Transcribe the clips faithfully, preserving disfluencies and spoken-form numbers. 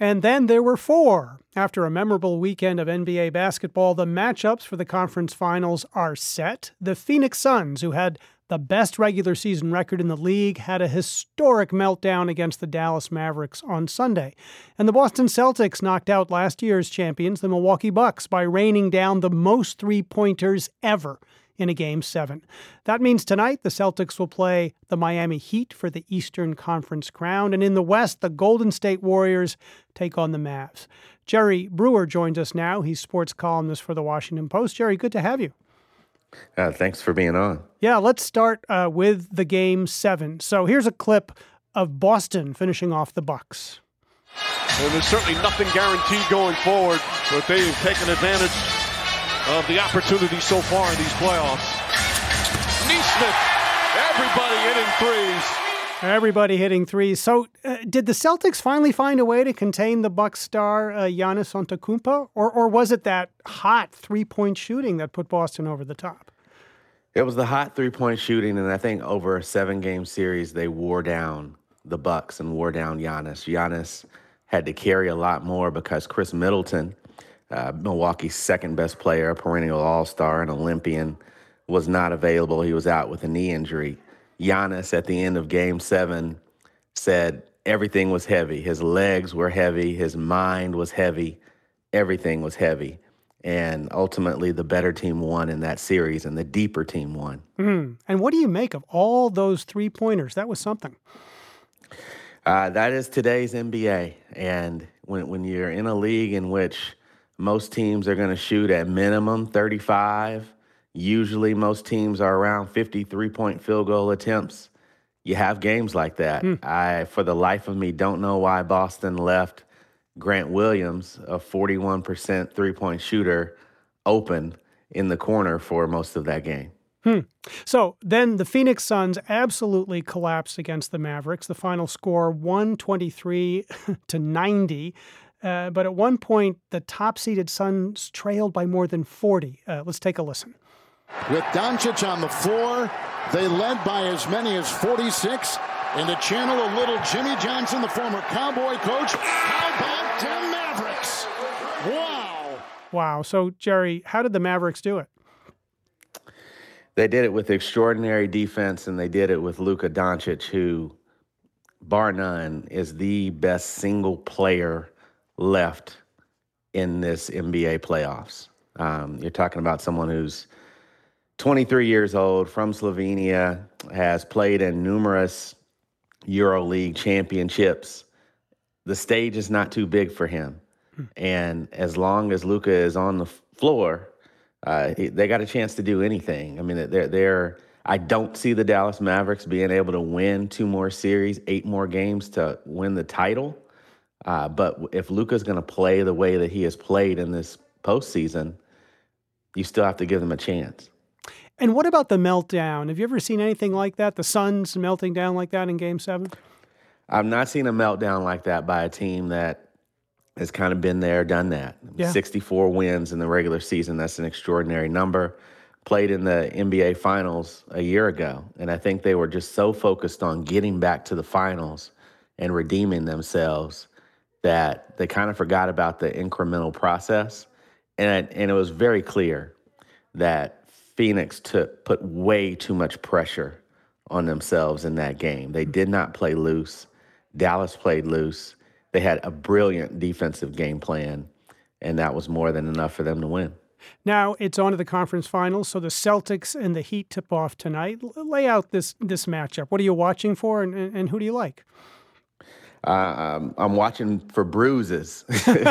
And then there were four. After a memorable weekend of N B A basketball, the matchups for the conference finals are set. The Phoenix Suns, who had the best regular season record in the league, had a historic meltdown against the Dallas Mavericks on Sunday. And the Boston Celtics knocked out last year's champions, the Milwaukee Bucks, by raining down the most three-pointers ever in a Game seven. That means tonight the Celtics will play the Miami Heat for the Eastern Conference crown. And in the West, the Golden State Warriors take on the Mavs. Jerry Brewer joins us now. He's sports columnist for the Washington Post. Jerry, good to have you. Uh, thanks for being on. Yeah, let's start uh, with the Game seven. So here's a clip of Boston finishing off the Bucks. Well, there's certainly nothing guaranteed going forward, but they've taken advantage of the opportunity so far in these playoffs. Nesmith, everybody hitting threes. Everybody hitting threes. So uh, did the Celtics finally find a way to contain the Bucks star uh, Giannis Antetokounmpo, or or was it that hot three-point shooting that put Boston over the top? It was the hot three-point shooting, and I think over a seven-game series, they wore down the Bucks and wore down Giannis. Giannis had to carry a lot more because Chris Middleton, uh, Milwaukee's second-best player, a perennial all-star, an Olympian, was not available. He was out with a knee injury. Giannis, at the end of Game seven, said everything was heavy. His legs were heavy. His mind was heavy. Everything was heavy. And ultimately, the better team won in that series, and the deeper team won. Mm. And what do you make of all those three-pointers? That was something. Uh, that is today's N B A. And when, when you're in a league in which most teams are going to shoot at minimum thirty-five, usually most teams are around fifty three-point field goal attempts. You have games like that. Mm. I, for the life of me, don't know why Boston left Grant Williams, a forty-one percent three-point shooter, open in the corner for most of that game. Hmm. So then the Phoenix Suns absolutely collapsed against the Mavericks. The final score, one twenty-three to ninety. Uh, but at one point, the top-seeded Suns trailed by more than forty. Uh, let's take a listen. With Doncic on the floor, they led by as many as forty-six. And to channel a little Jimmy Johnson, the former Cowboy coach, how about ten Mavericks? Wow. Wow. So, Jerry, how did the Mavericks do it? They did it with extraordinary defense, and they did it with Luka Doncic, who, bar none, is the best single player left in this N B A playoffs. Um, you're talking about someone who's twenty-three years old, from Slovenia, has played in numerous EuroLeague championships. The stage is not too big for him. And as long as Luka is on the floor, uh, they got a chance to do anything. I mean, they're, they're, I don't see the Dallas Mavericks being able to win two more series, eight more games to win the title. Uh, but if Luka's going to play the way that he has played in this postseason, you still have to give them a chance. And what about the meltdown? Have you ever seen anything like that? The Suns melting down like that in Game seven? I've not seen a meltdown like that by a team that has kind of been there, done that. Yeah. sixty-four wins in the regular season. That's an extraordinary number. Played in the N B A Finals a year ago. And I think they were just so focused on getting back to the finals and redeeming themselves that they kind of forgot about the incremental process. And, and it was very clear that Phoenix took, put way too much pressure on themselves in that game. They did not play loose. Dallas played loose. They had a brilliant defensive game plan, and that was more than enough for them to win. Now it's on to the conference finals, so the Celtics and the Heat tip off tonight. L- lay out this this matchup. What are you watching for, and, and, and who do you like? Uh, um, I'm watching for bruises.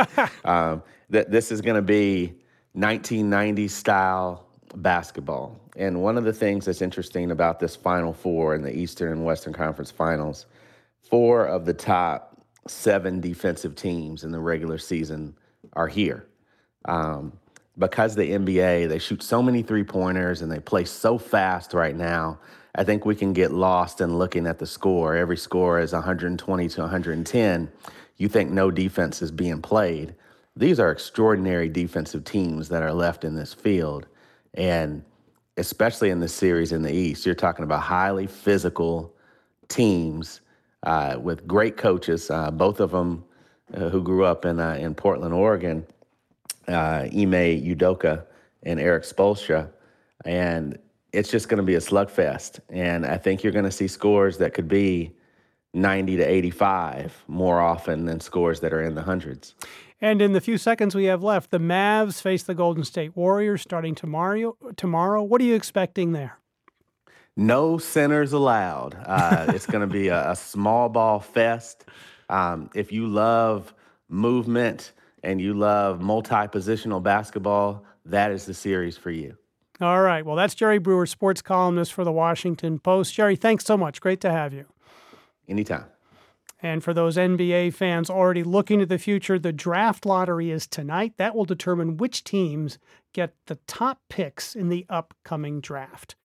um, th- this is going to be nineteen nineties style basketball. And one of the things that's interesting about this Final Four in the Eastern and Western Conference Finals, four of the top seven defensive teams in the regular season are here. Um, because the N B A, they shoot so many three-pointers and they play so fast right now, I think we can get lost in looking at the score. Every score is one twenty to one ten. You think no defense is being played. These are extraordinary defensive teams that are left in this field. And especially in this series in the East, you're talking about highly physical teams uh, with great coaches. Uh, both of them uh, who grew up in uh, in Portland, Oregon, uh, Ime Udoka and Eric Spoelstra, and it's just going to be a slugfest. And I think you're going to see scores that could be ninety to eighty-five more often than scores that are in the hundreds. And in the few seconds we have left, the Mavs face the Golden State Warriors starting tomorrow. Tomorrow, what are you expecting there? No centers allowed. Uh, it's going to be a, a small ball fest. Um, if you love movement and you love multi-positional basketball, that is the series for you. All right. Well, that's Jerry Brewer, sports columnist for the Washington Post. Jerry, thanks so much. Great to have you. Anytime. And for those N B A fans already looking to the future, the draft lottery is tonight. That will determine which teams get the top picks in the upcoming draft.